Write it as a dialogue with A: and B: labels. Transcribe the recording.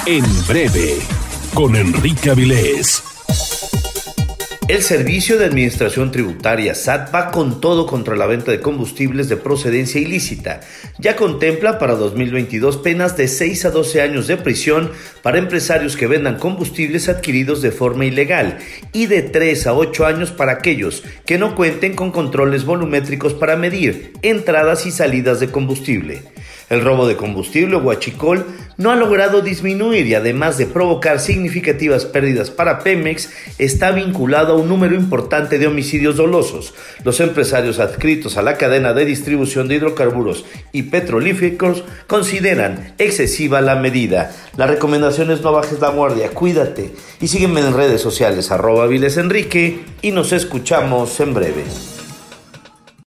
A: En breve, con Enrique Avilés.
B: El Servicio de Administración Tributaria, SAT, va con todo contra la venta de combustibles de procedencia ilícita. Ya contempla para 2022 penas de 6 a 12 años de prisión para empresarios que vendan combustibles adquiridos de forma ilegal y de 3 a 8 años para aquellos que no cuenten con controles volumétricos para medir entradas y salidas de combustible. El robo de combustible o huachicol no ha logrado disminuir y además de provocar significativas pérdidas para Pemex, está vinculado a un número importante de homicidios dolosos. Los empresarios adscritos a la cadena de distribución de hidrocarburos y petrolíferos consideran excesiva la medida. La recomendación es no bajes la guardia, cuídate y sígueme en redes sociales @AvilesEnrique y nos escuchamos en breve.